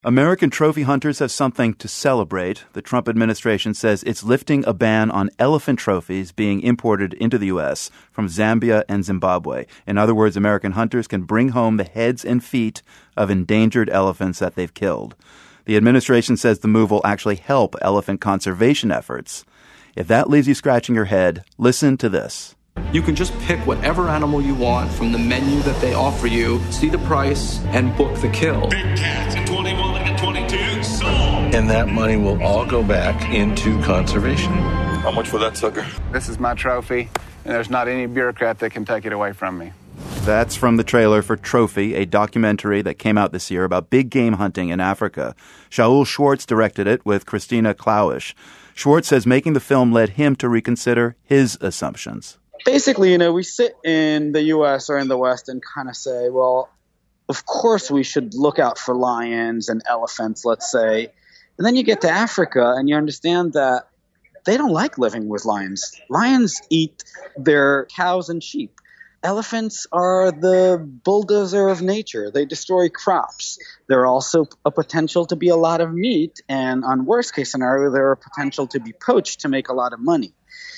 American trophy hunters have something to celebrate. The Trump administration says it's lifting a ban on elephant trophies being imported into the U.S. from Zambia and Zimbabwe. In other words, American hunters can bring home the heads and feet of endangered elephants that they've killed. The administration says the move will actually help elephant conservation efforts. If that leaves you scratching your head, listen to this. You can just pick whatever animal you want from the menu that they offer you, see the price, and book the kill. Big cats at 21 and 22, sold! And that money will all go back into conservation. How much for that sucker? This is my trophy, and there's not any bureaucrat that can take it away from me. That's from the trailer for Trophy, a documentary that came out this year about big game hunting in Africa. Shaul Schwartz directed it with Christina Klauish. Schwartz says making the film led him to reconsider his assumptions. Basically, we sit in the U.S. or in the West and kind of say, well, of course we should look out for lions and elephants, let's say. And then you get to Africa and you understand that they don't like living with lions. Lions eat their cows and sheep. Elephants are the bulldozer of nature. They destroy crops. There are also a potential to be a lot of meat, and on worst case scenario, there are potential to be poached to make a lot of money.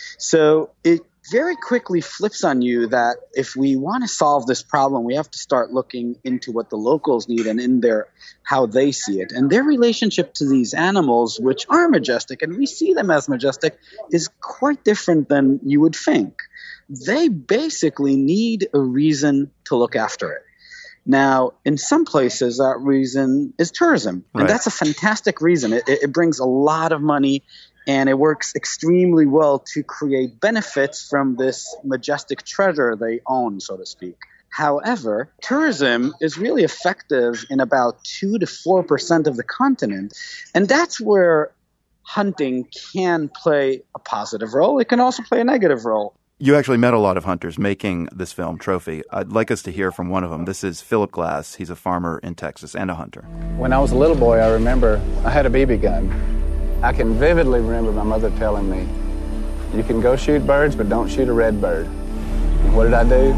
So it very quickly flips on you that if we want to solve this problem, we have to start looking into what the locals need and in their how they see it. And their relationship to these animals, which are majestic, and we see them as majestic, is quite different than you would think. They basically need a reason to look after it. Now, in some places, that reason is tourism. Right. And that's a fantastic reason. It brings a lot of money, and it works extremely well to create benefits from this majestic treasure they own, so to speak. However, tourism is really effective in about 2 to 4% of the continent, and that's where hunting can play a positive role. It can also play a negative role. You actually met a lot of hunters making this film, Trophy. I'd like us to hear from one of them. This is Philip Glass. He's a farmer in Texas and a hunter. When I was a little boy, I remember I had a BB gun. I can vividly remember my mother telling me, you can go shoot birds, but don't shoot a red bird. And what did I do?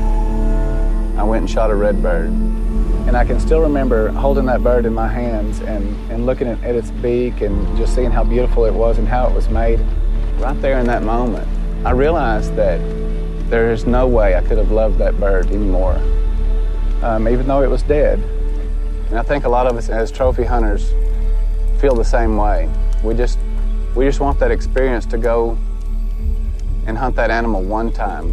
I went and shot a red bird. And I can still remember holding that bird in my hands and looking at its beak and just seeing how beautiful it was and how it was made. Right there in that moment, I realized that there is no way I could have loved that bird anymore, even though it was dead. And I think a lot of us as trophy hunters feel the same way. We just want that experience to go and hunt that animal one time.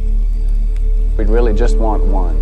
We'd really just want one.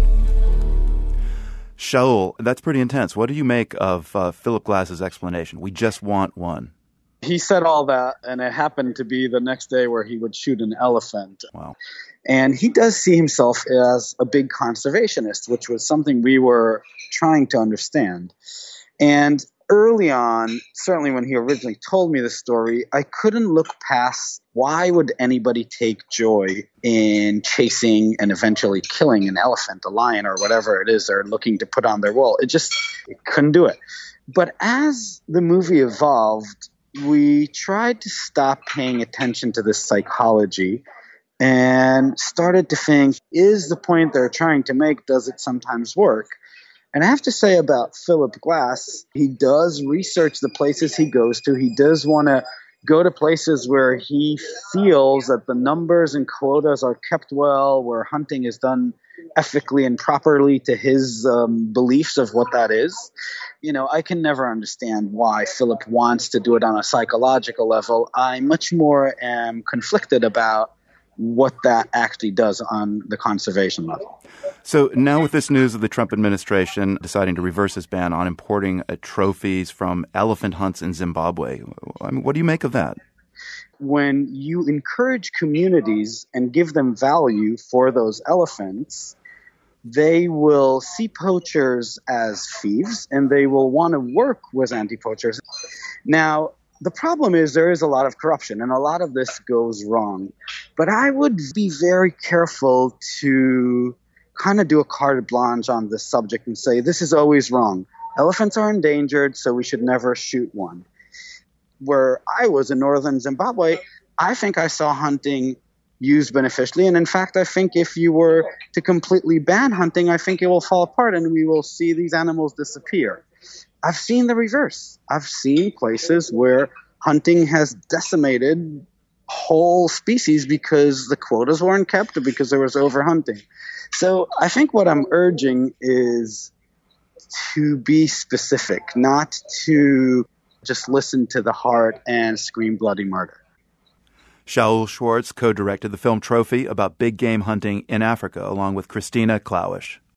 Shaul, that's pretty intense. What do you make of Philip Glass's explanation? We just want one. He said all that, and it happened to be the next day where he would shoot an elephant. Wow. And he does see himself as a big conservationist, which was something we were trying to understand. And early on, certainly when he originally told me the story, I couldn't look past why would anybody take joy in chasing and eventually killing an elephant, a lion, or whatever it is they're looking to put on their wall. It couldn't do it. But as the movie evolved, we tried to stop paying attention to this psychology and started to think, is the point they're trying to make, does it sometimes work? And I have to say about Philip Glass, he does research the places he goes to. He does want to go to places where he feels that the numbers and quotas are kept well, where hunting is done ethically and properly to his beliefs of what that is. I can never understand why Philip wants to do it on a psychological level. I much more am conflicted about what that actually does on the conservation level. So now with this news of the Trump administration deciding to reverse this ban on importing trophies from elephant hunts in Zimbabwe, what do you make of that? When you encourage communities and give them value for those elephants, they will see poachers as thieves, and they will want to work with anti-poachers. Now, the problem is there is a lot of corruption, and a lot of this goes wrong. But I would be very careful to kind of do a carte blanche on this subject and say this is always wrong. Elephants are endangered, so we should never shoot one. Where I was in northern Zimbabwe, I think I saw hunting used beneficially. And in fact, I think if you were to completely ban hunting, I think it will fall apart and we will see these animals disappear. I've seen the reverse. I've seen places where hunting has decimated whole species because the quotas weren't kept or because there was overhunting. So I think what I'm urging is to be specific, not to just listen to the heart and scream bloody murder. Shaul Schwartz co-directed the film Trophy about big game hunting in Africa, along with Christina Klauish.